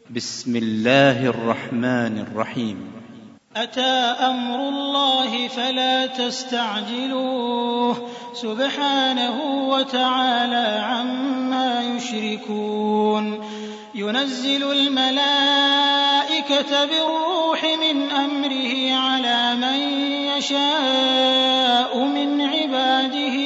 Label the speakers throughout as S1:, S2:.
S1: بسم الله الرحمن الرحيم.
S2: أتى أمر الله فلا تستعجلوه سبحانه وتعالى عما يشركون. ينزل الملائكة بالروح من أمره على من يشاء من عباده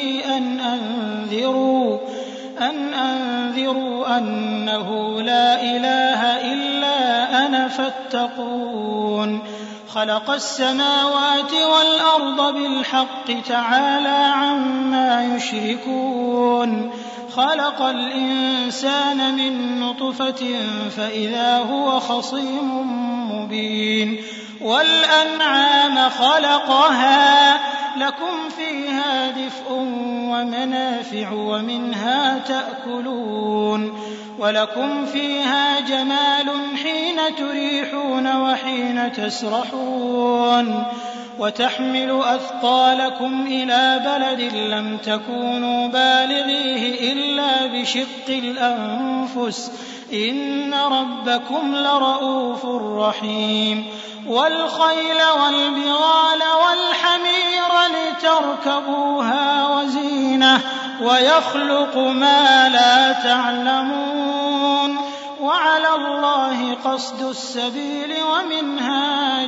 S2: أن أنذروا أنه لا إله إلا أنا فاتقون. خلق السماوات والأرض بالحق تعالى عما يشركون. خلق الإنسان من نطفة فإذا هو خصيم مبين. والأنعام خلقها لكم فيها دفء ومنافع ومنها تأكلون. ولكم فيها جمال حين تريحون وحين تسرحون. وتحمل أثقالكم إلى بلد لم تكونوا بالغيه إلا بشق الأنفس إن ربكم لرءوف رحيم. والخيل والبغال والحمير لتركبوها وزينة ويخلق ما لا تعلمون. وعلى الله قصد السبيل ومنها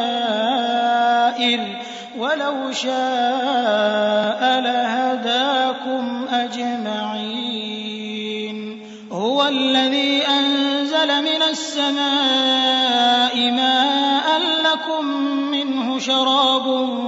S2: جائر ولو شاء لهداكم أجمعين. هو الذي أنزل من السماء ماء لكم منه شراب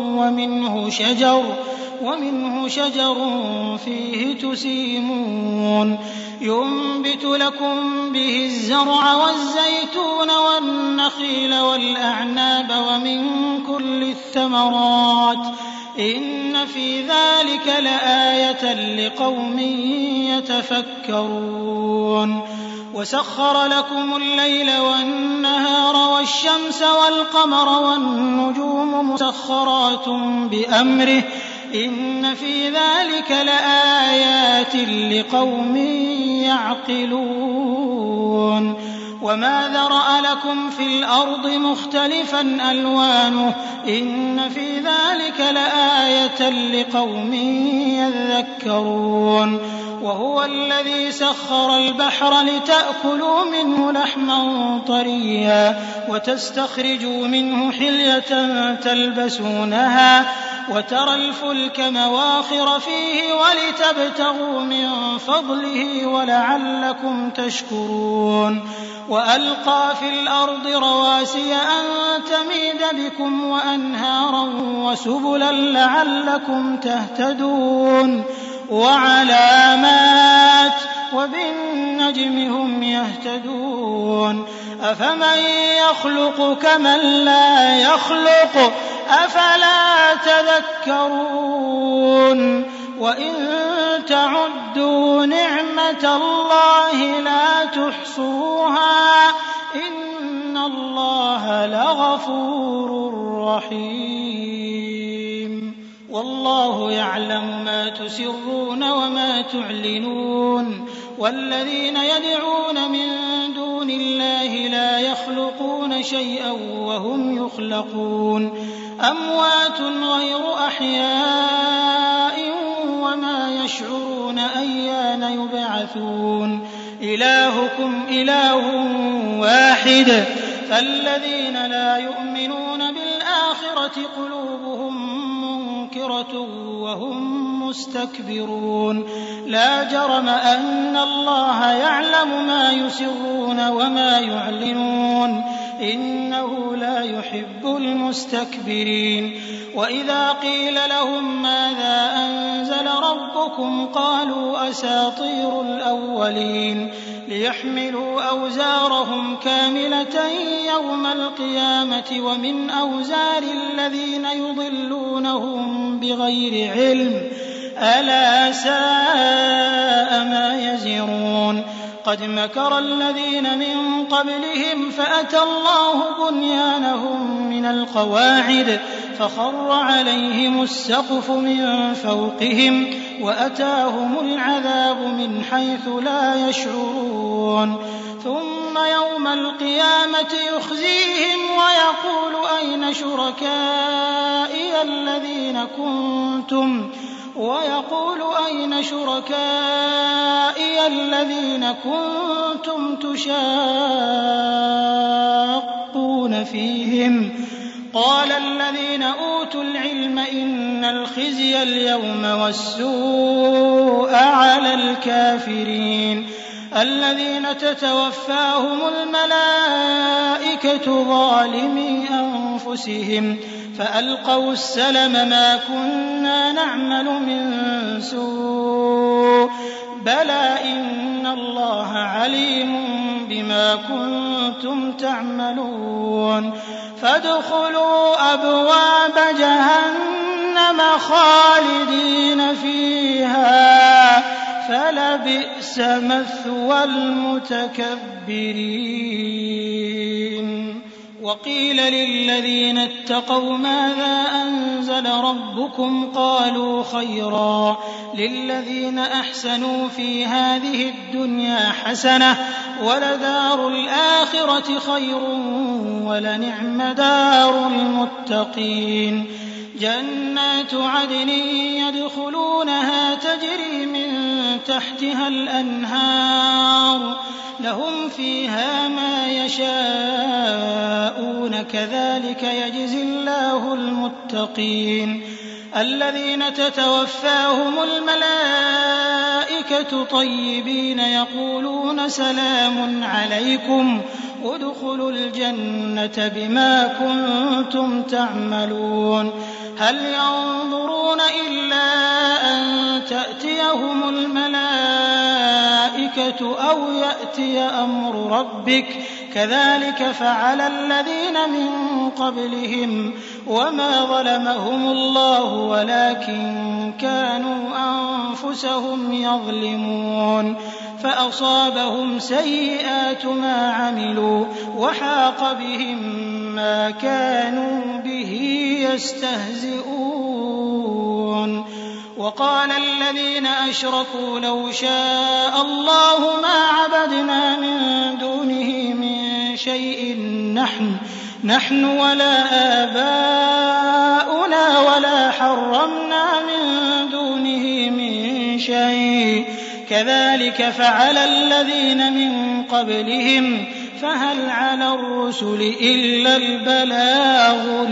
S2: ومنه شجر فيه تسيمون. ينبت لكم به الزرع والزيتون والنخيل والأعناب ومن كل الثمرات إن في ذلك لآية لقوم يتفكرون. وسخر لكم الليل والنهار والشمس والقمر والنجوم مسخرات بأمره إن في ذلك لآيات لقوم يعقلون. وما ذرأ لكم في الأرض مختلفا ألوانه إن في ذلك لآية لقوم يذكرون. وهو الذي سخر البحر لتأكلوا منه لحما طريا وتستخرجوا منه حلية تلبسونها وترى الفلك مواخر فيه ولتبتغوا من فضله ولعلكم تشكرون. وألقى في الأرض رواسي أن تميد بكم وأنهارا وسبلا لعلكم تهتدون. وعلامات وبالنجم هم يهتدون. أفمن يخلق كمن لا يخلق أفلا تذكرون. وإن تعدوا نعمة الله لا تحصوها إن الله لغفور رحيم. والله يعلم ما تسرون وما تعلنون. والذين يدعون من دون الله لا يخلقون شيئا وهم يخلقون. أموات غير أحياء وما يشعرون أيان يبعثون. إلهكم إله واحد فالذين لا يؤمنون بالآخرة قلوبهم منكرة وهم مستكبرون. لا جرم أن الله يعلم ما يسرون وما يعلنون إنه لا يحب المستكبرين. وإذا قيل لهم ماذا أنزل ربكم قالوا أساطير الأولين ليحملوا أوزارهم كاملة يوم القيامة ومن أوزار الذين يضلونهم بغير علم ألا ساء ما يزرون. قد مكر الذين من قبلهم فأتى الله بنيانهم من القواعد فخر عليهم السقف من فوقهم وأتاهم العذاب من حيث لا يشعرون. ثم يوم القيامة يخزيهم ويقول أين شركائي الذين كنتم تشاقون فيهم قال الذين أوتوا العلم إن الخزي اليوم والسوء على الكافرين الذين تتوفاهم الملائكة ظالمي أنفسهم فألقوا السلم ما كنا نعمل من سوء بلى إن الله عليم بما كنتم تعملون فادخلوا أبواب جهنم خالدين فيها فلبئس مثوى المتكبرين وقيل للذين اتقوا ماذا أنزل ربكم قالوا خيرا للذين أحسنوا في هذه الدنيا حسنة ولدار الآخرة خير ولنعم دار المتقين جنات عدن يدخلونها تجري من تحتها الأنهار لهم فيها ما يشاءون كذلك يجزي الله المتقين الذين تتوفاهم الملائكة طيبين يقولون سلام عليكم ادخلوا الجنة بما كنتم تعملون هل ينظرون إلا أن تأتيهم الملائكة أو يأتي أمر ربك كذلك فعل الذين من قبلهم وما ظلمهم الله ولكن كانوا أنفسهم يظلمون فأصابهم سيئات ما عملوا وحاق بهم ما كانوا به يستهزئون وقال الذين أشركوا لو شاء الله ما عبدنا من دونه من شيء نحن ولا آباؤنا ولا حرمنا من دونه من شيء كذلك فعل الذين من قبلهم فهل على الرسل إلا البلاغ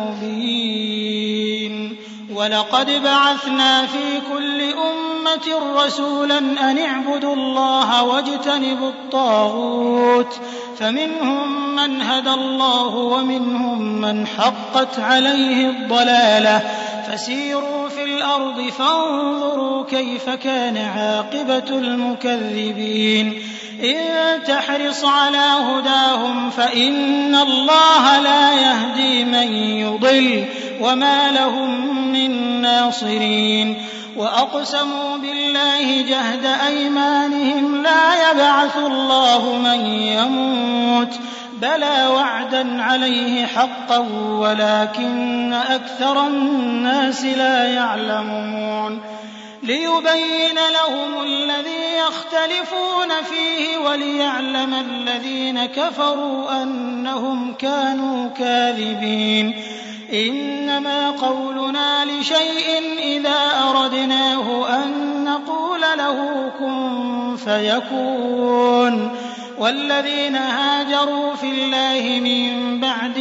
S2: المبين ولقد بعثنا في كل أمة رسولا أن اعبدوا الله واجتنبوا الطاغوت فمنهم من هدى الله ومنهم من حقت عليه الضلالة فسيروا في الأرض فانظروا كيف كان عاقبة المكذبين إن تحرص على هداهم فإن الله لا يهدي من يضل وما لهم من ناصرين وأقسموا بالله جهد أيمانهم لا يبعث الله من يموت بلى وعدا عليه حقا ولكن أكثر الناس لا يعلمون ليبين لهم الذي يختلفون فيه وليعلم الذين كفروا أنهم كانوا كاذبين إنما قولنا لشيء إذا أردناه أن نقول له كن فيكون والذين هاجروا في الله من بعد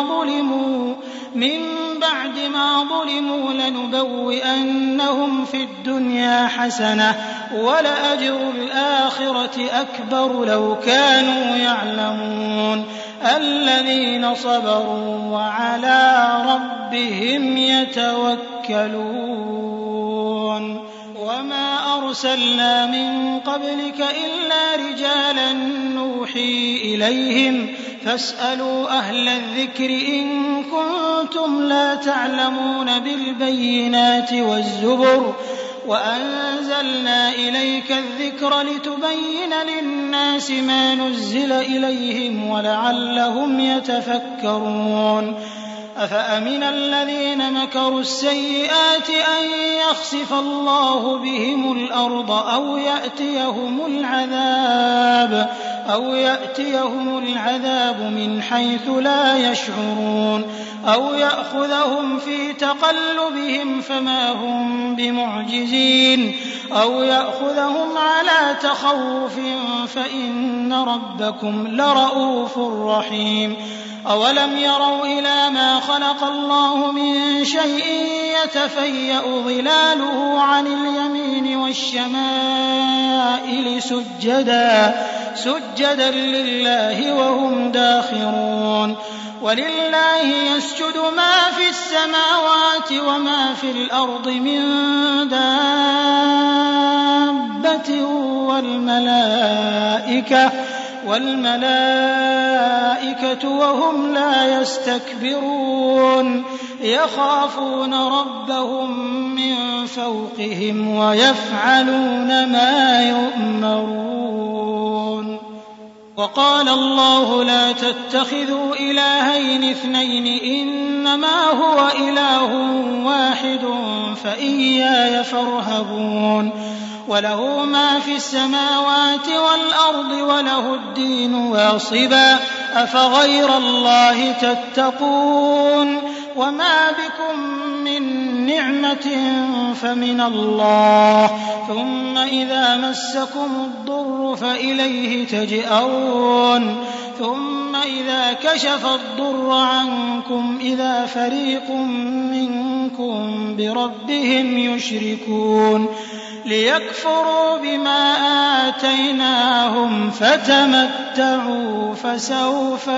S2: ما ظلموا لنبوئنهم في الدنيا حسنة ولأجر الآخرة أكبر لو كانوا يعلمون الذين صبروا وعلى ربهم يتوكلون وما أرسلنا من قبلك إلا رجالا نوحي إليهم فاسألوا أهل الذكر إن كنتم لا تعلمون بالبينات والزبر وأنزلنا إليك الذكر لتبين للناس ما نزل إليهم ولعلهم يتفكرون أفأمن الذين مكروا السيئات أن يخسف الله بهم الأرض أو يأتيهم العذاب أو يأتيهم العذاب من حيث لا يشعرون أو يأخذهم في تقلبهم فما هم بمعجزين أو يأخذهم على تخوف فإن ربكم لرءوف رحيم أولم يروا إلى ما خلق الله من شيء يتفيأ ظلاله عن اليمين والشمائل سجدا لله وهم داخرون ولله يسجد ما في السماوات وما في الأرض من دابة والملائكة وهم لا يستكبرون يخافون ربهم من فوقهم ويفعلون ما يؤمرون وقال الله لا تتخذوا إلهين اثنين إنما هو إله واحد فإياي فارهبون وله ما في السماوات والأرض وله الدين واصبا أفغير الله تتقون وما بكم من نعمة فمن الله ثم إذا مسكم الضر فإليه تجأرون ثم إذا كشف الضر عنكم إذا فريق منكم بربهم يشركون ليكفروا بما آتيناهم فتمتعوا فسوف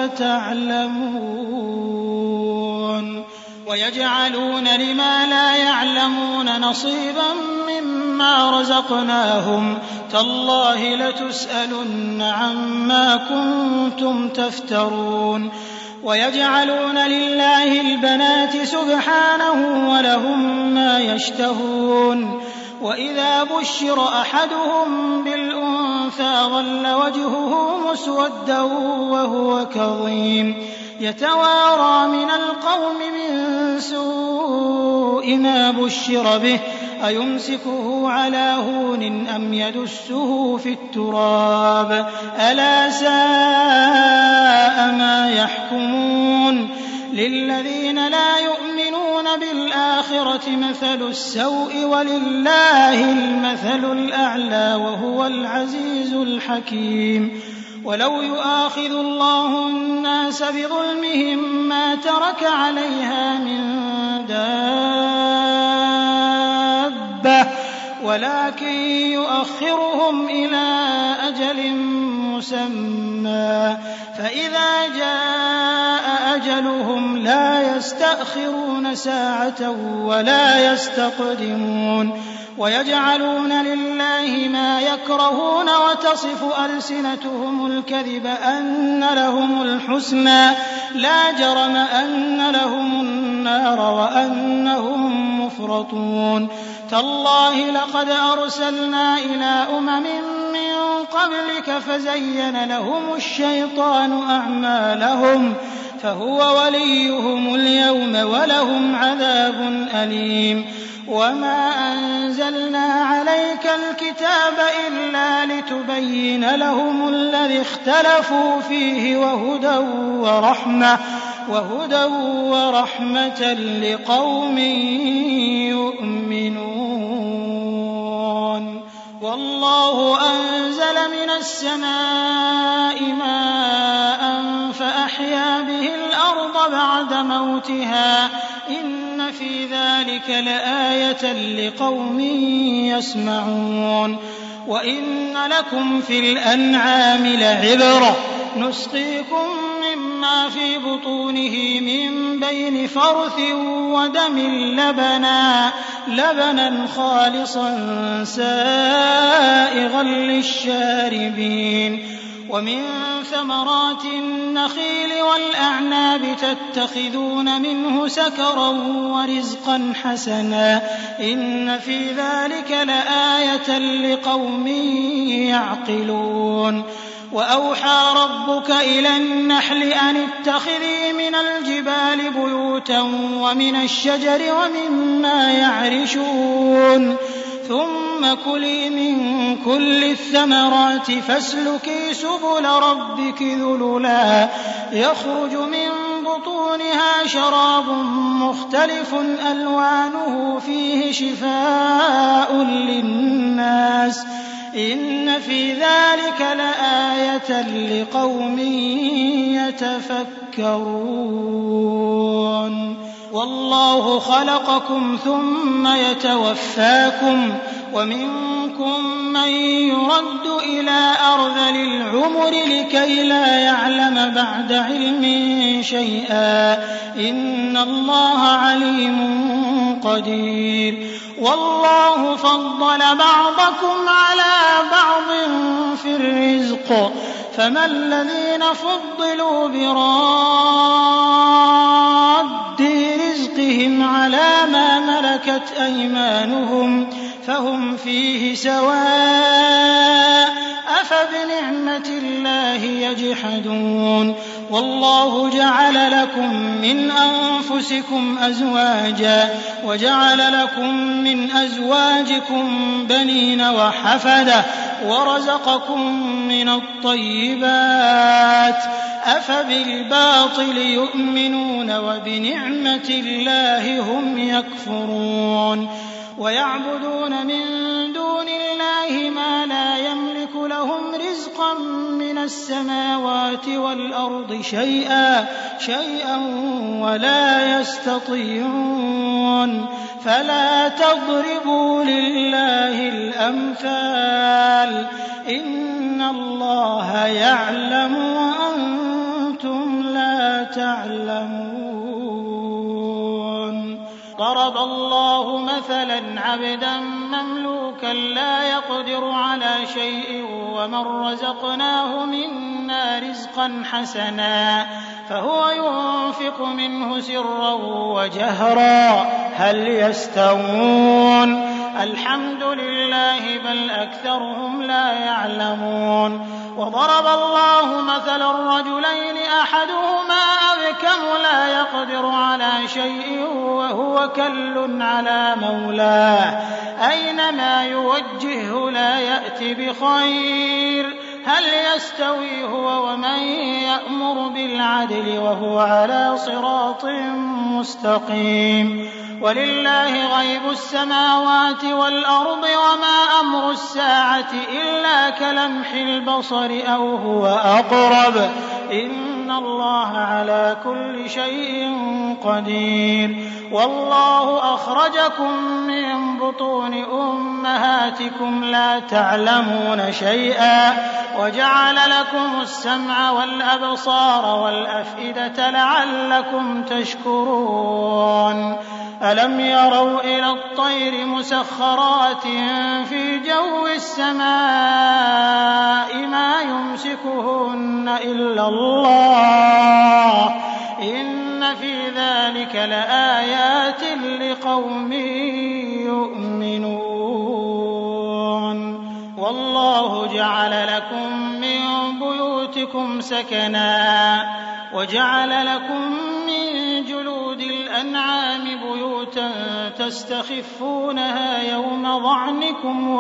S2: تعلمون ويجعلون لما لا يعلمون نصيبا مما رزقناهم تالله لتسألن عما كنتم تفترون ويجعلون لله البنات سبحانه ولهم ما يشتهون وإذا بشر أحدهم بالأنثى ظل وجهه مسودا وهو كظيم يتوارى من القوم من سوء ما بشر به أيمسكه على هون أم يدسه في التراب ألا ساء ما يحكمون للذين لا يؤمنون بالآخرة مثل السوء ولله المثل الأعلى وهو العزيز الحكيم ولو يؤاخذ الله الناس بظلمهم ما ترك عليها من دابة ولكن يؤخرهم إلى أجل مسمى فإذا جاء أجلهم لا يستأخرون ساعة ولا يستقدمون ويجعلون لله ما يكرهون وتصف ألسنتهم الكذب أن لهم الحسنى لا جرم أن لهم النار وأنهم مفرطون تالله لقد أرسلنا إلى أمم من قبلك فزين لهم الشيطان أعمالهم فهو وليهم اليوم ولهم عذاب أليم وما أنزلنا عليك الكتاب إلا لتبين لهم الذي اختلفوا فيه وهدى ورحمة لقوم يؤمنون والله أنزل من السماء ماء فأحيا به الأرض بعد موتها إن في ذلك لآية لقوم يسمعون وإن لكم في الأنعام لعبرة نسقيكم مما في بطونه من بين فرث ودم لبنا خالصا سائغا للشاربين ومن ثمرات النخيل والأعناب تتخذون منه سكرا ورزقا حسنا إن في ذلك لآية لقوم يعقلون وأوحى ربك إلى النحل أن اتخذي من الجبال بيوتا ومن الشجر ومما يعرشون ثم كلي من كل الثمرات فاسلكي سبل ربك ذللا يخرج من بطونها شراب مختلف ألوانه فيه شفاء للناس إن في ذلك لآية لقوم يتفكرون والله خلقكم ثم يتوفاكم ومنكم من يرد إلى أرذل العمر لكي لا يعلم بعد علم شيئا إن الله عليم قدير والله فضل بعضكم على بعض في الرزق فما الذين فضلوا براد رزقهم على ما ملكت أيمانهم فهم فيه سواء أفبنعمة الله يجحدون والله جعل لكم من أنفسكم أزواجا وجعل لكم من أزواجكم بنين وحفدة ورزقكم من الطيبات أفبالباطل يؤمنون وبنعمة الله هم يكفرون ويعبدون من دون الله ما لا يملك لهم رزقا من السماوات والأرض شيئا ولا يستطيعون فلا تضربوا لله الأمثال إن الله يعلم وأنتم لا تعلمون ضرب الله مثلا عبدا مملوكا لا يقدر على شيء ومن رزقناه منا رزقا حسنا فهو ينفق منه سرا وجهرا هل يستوون الحمد لله بل أكثرهم لا يعلمون وضرب الله مثلا رجلين أحدهما أبكم لا يقدر على شيء وهو كل على مولاه أينما يوجهه لا يأتي بخير هل يستوي هو ومن يأمر بالعدل وهو على صراط مستقيم ولله غيب السماوات والأرض وما أمر الساعة إلا كلمح البصر أو هو أقرب إن الله على كل شيء قدير والله أخرجكم من بطون أمهاتكم لا تعلمون شيئا وجعل لكم السمع والأبصار والأفئدة لعلكم تشكرون ألم يروا إلى الطير مسخرات في جو السماء ما يمسكهن إلا الله إن في ذلك لآيات لقوم يؤمنون والله جعل لكم من بيوتكم سكنا وجعل لكم من جلود الأنعام بيوتا تستخفونها يوم ظعنكم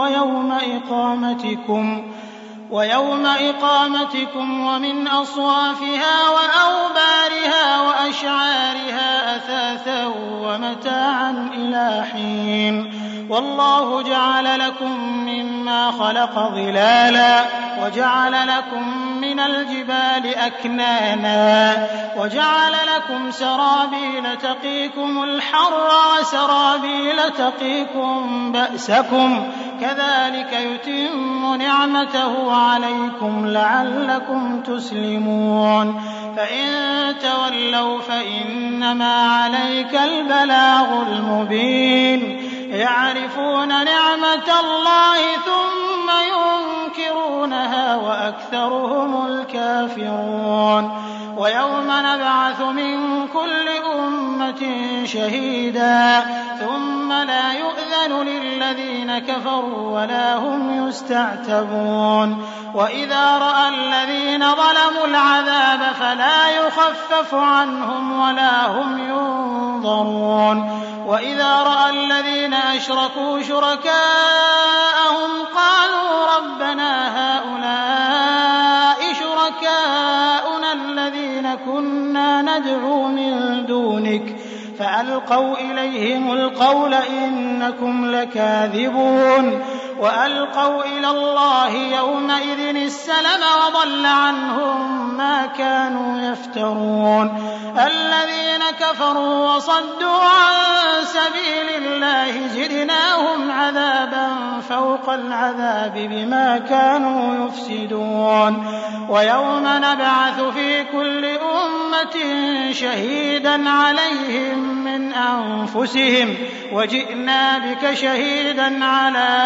S2: ويوم إقامتكم ومن أصوافها وأوبارها وأشعارها أثاثا ومتاعا إلى حين والله جعل لكم مما خلق ظلالا وجعل لكم من الجبال أكنانا وجعل لكم سرابيل تقيكم الحر وسرابيل تقيكم بأسكم كذلك يتم نعمته عليكم لعلكم تسلمون فإن تولوا فإنما عليك البلاغ المبين يعرفون نعمة الله ثم ينكرونها وأكثرهم الكافرون ويوم نبعث من كل أمة شهيدا ثم لا يؤذن للذين كفروا ولا هم يستعتبون وإذا رأى الذين ظلموا العذاب فلا يخفف عنهم ولا هم ينظرون وإذا رأى الذين أشركوا شركاءهم قالوا ربنا هؤلاء شركاؤنا الذين كنا ندعو من دونك فألقوا إليهم القول إنكم لكاذبون وألقوا إلى الله يومئذ السلم وضل عنهم ما كانوا يفترون الذين كفروا وصدوا عن سبيل الله زدناهم عذابا فوق العذاب بما كانوا يفسدون ويوم نبعث في كل أمة شهيدا عليهم من أنفسهم وجئنا بك شهيدا على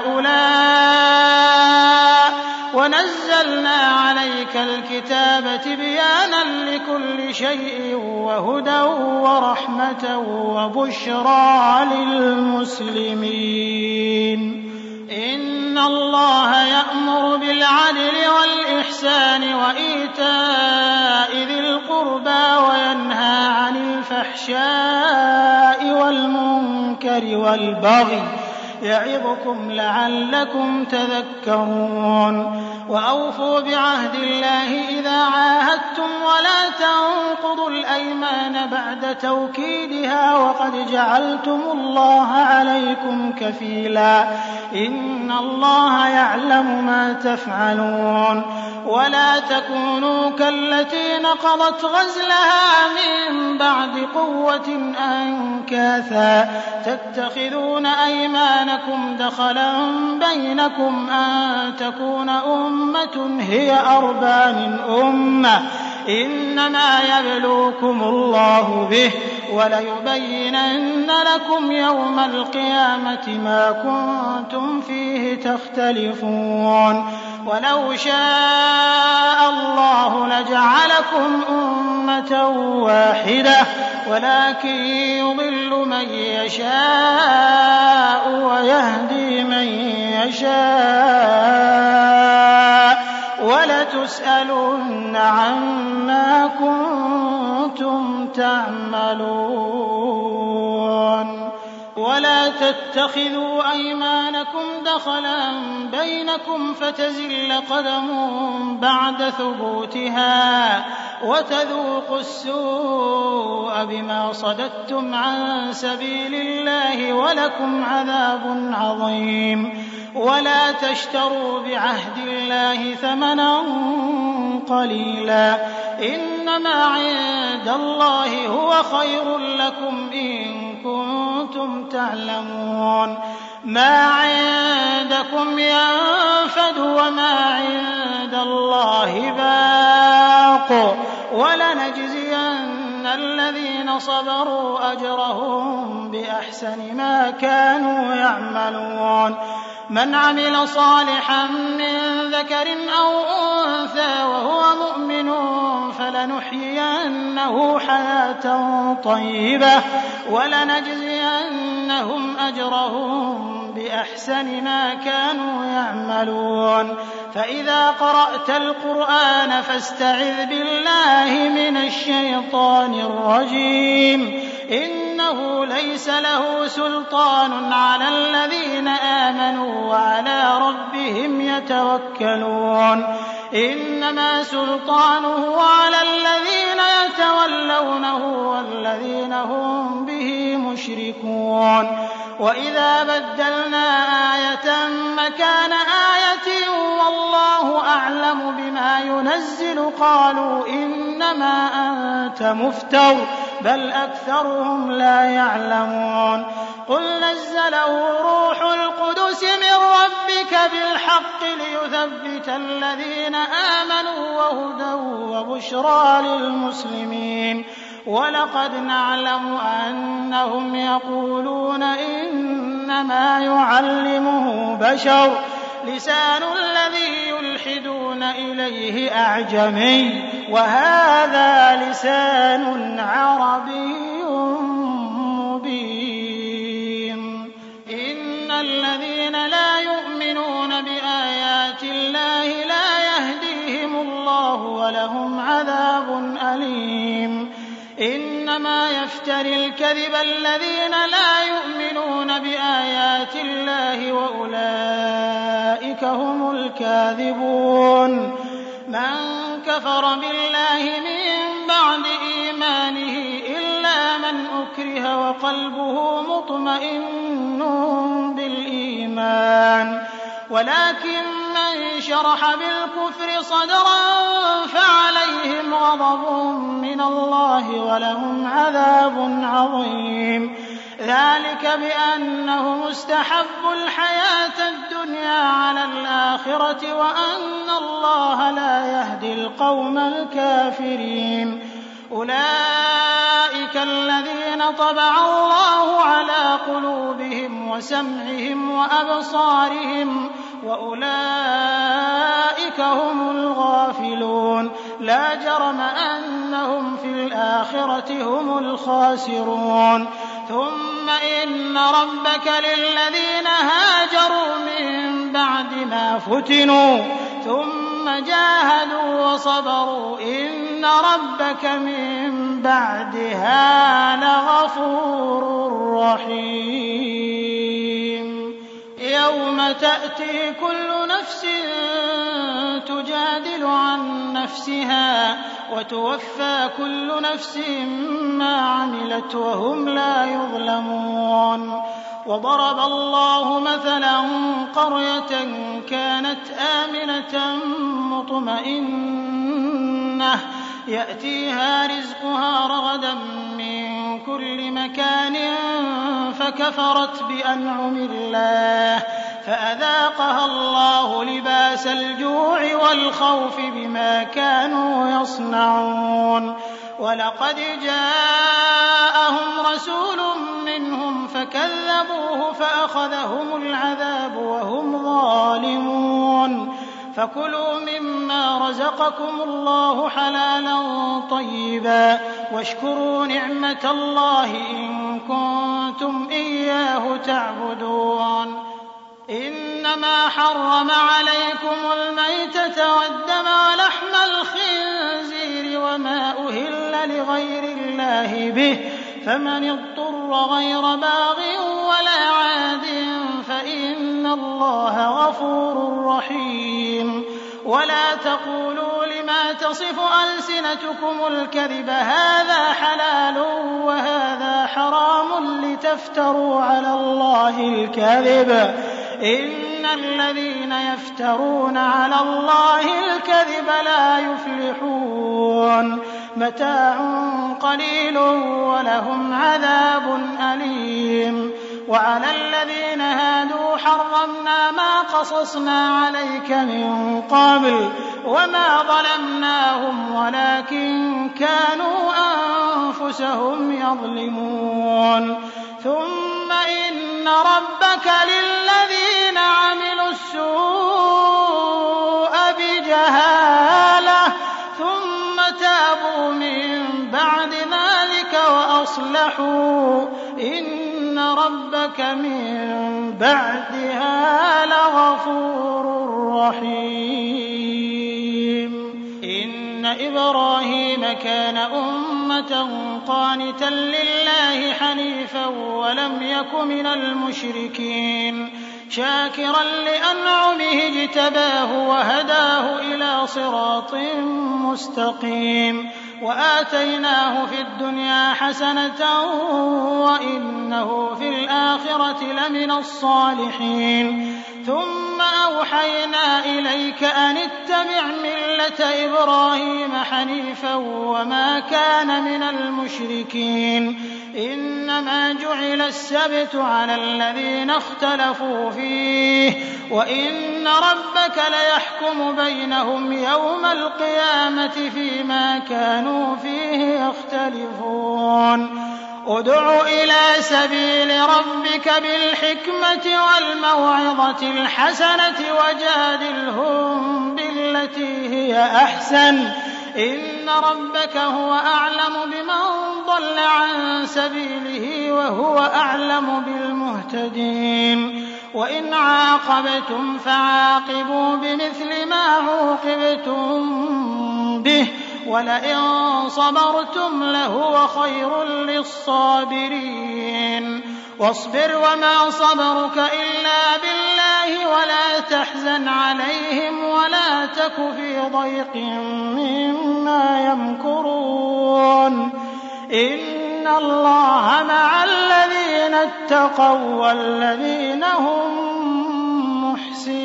S2: هؤلاء ونزلنا عليك الكتاب تبيانا لكل شيء وهدى ورحمة وبشرى للمسلمين إن الله يأمر بالعدل والإحسان وإيتاء ذي القربى وينهى عن الفحشاء والمنكر والبغي يعظكم لعلكم تذكرون وأوفوا بعهد الله إذا عاهدتم ولا تنقضوا الأيمان بعد توكيدها وقد جعلتم الله عليكم كفيلا إن الله يعلم ما تفعلون ولا تكونوا كالتي نقضت غزلها من بعد قوة أنكاثا تتخذون أيمانكم دخلا بينكم أن تكون أمة هي أربى من أمة إنما يبلوكم الله به وليبينن لكم يوم القيامة ما كنتم فيه تختلفون ولو شاء الله لجعلكم أمة واحدة ولكن يضل من يشاء ويهدي من يشاء ولتسألن عما كنتم تعملون ولا تتخذوا أيمانكم دخلا بينكم فتزل قدم بعد ثبوتها وتذوقوا السوء بما صددتم عن سبيل الله ولكم عذاب عظيم ولا تشتروا بعهد الله ثمنا قليلا إنما عند الله هو خير لكم إن كنتم تعلمون ما عندكم ينفد وما عند الله باق ولنجزين الذين صبروا أجرهم بأحسن ما كانوا يعملون من عمل صالحا من ذكر أو أنثى وهو مؤمن فلنحيينه حياة طيبة ولنجزينهم أجرهم بأحسن ما كانوا يعملون فإذا قرأت القرآن فاستعذ بالله من الشيطان الرجيم إنه ليس له سلطان على الذين آمنوا وعلى ربهم يتوكلون إنما سلطانه على الذين يتولونه والذين هم به مشركون وإذا بدلنا آية مكان آية والله أعلم بما ينزل قالوا إنما أنت مفتر بل أكثرهم لا يعلمون قل نزله روح القدس من ربك بالحق ليثبت الذين آمنوا وهدى وبشرى للمسلمين ولقد نعلم أنهم يقولون إنما يعلمه بشر لسان الذي يلحدون إليه أعجمي وهذا لسان عربي مبين إن الذين لا يؤمنون بآيات الله لا يهديهم الله ولهم عذاب أليم إنما يفتري الكذب الذين لا يؤمنون بآيات الله وأولئك هم الكاذبون. من كفر بالله من بعد إيمانه إلا من أكره وقلبه مطمئن بالإيمان، ولكن من شرح بالكفر صدرا فعليهم غضب من الله ولهم عذاب عظيم. ذلك بأنهم استحبوا الحياة الدنيا على الآخرة وأن الله لا يهدي القوم الكافرين. أولئك الذين طبع الله على قلوبهم وسمعهم وأبصارهم وأولئك هم الغافلون. لا جرم أنهم في الآخرة هم الخاسرون. ثم إن ربك للذين هاجروا من بعد ما فتنوا ثم جاهدوا وصبروا إن ربك من بعدها لغفور رحيم. يوم تأتي كل نفس تجادل عن نفسها وتوفى كل نفس ما عملت وهم لا يظلمون. وضرب الله مثلا قرية كانت آمنة مطمئنة يأتيها رزقها رغدا من كل مكان فكفرت بأنعم الله فأذاقها الله لباس الجوع والخوف بما كانوا يصنعون. ولقد جاءهم رسول منهم فكذبوه فأخذهم العذاب وهم ظالمون. فكلوا مما رزقكم الله حلالا طيبا واشكروا نعمة الله إن كنتم إياه تعبدون. إنما حرم عليكم الميتة والدم ولحم الخنزير وما أهل لغير الله به فمن اضطر غير باغ ولا عاد فإن الله غفور رحيم. ولا تقولوا لما تصف ألسنتكم الكذب هذا حلال وهذا حرام لتفتروا على الله الكذب إن الذين يفترون على الله الكذب لا يفلحون. متاع قليل ولهم عذاب أليم. وعلى الذين هادوا حرمنا ما قصصنا عليك من قبل وما ظلمناهم ولكن كانوا أنفسهم يظلمون. ثم إن ربك للذين عملوا السوء بجهالة ثم تابوا من بعد ذلك وأصلحوا إن ربك من بعدها لغفور رحيم. إن إبراهيم كان أمة قانتا لله حنيفا ولم يك من المشركين شاكرا لأنعمه اجتباه وهداه إلى صراط مستقيم. وآتيناه في الدنيا حسنة وإنه في الآخرة لمن الصالحين. ثم أوحينا إليك أن اتبع ملة إبراهيم حنيفا وما كان من المشركين. إنما جعل السبت على الذين اختلفوا فيه وإن ربك ليحكم بينهم يوم القيامة فيما كانوا فيه يختلفون. ادع إلى سبيل ربك بالحكمة والموعظة الحسنة وجادلهم بالتي هي أحسن إن ربك هو أعلم بمن ضل عن سبيله وهو أعلم بالمهتدين. وإن عاقبتم فعاقبوا بمثل ما عوقبتم به وَلَئِن صَبَرْتُمْ لَهُوَ خَيْرٌ لِّلصَّابِرِينَ وَاصْبِرْ وَمَا صَبْرُكَ إِلَّا بِاللَّهِ وَلَا تَحْزَنْ عَلَيْهِمْ وَلَا تَكُ فِي ضَيْقٍ مِّمَّا يَمْكُرُونَ إِنَّ اللَّهَ مَعَ الَّذِينَ اتَّقَوا وَّالَّذِينَ هُم مُّحْسِنُونَ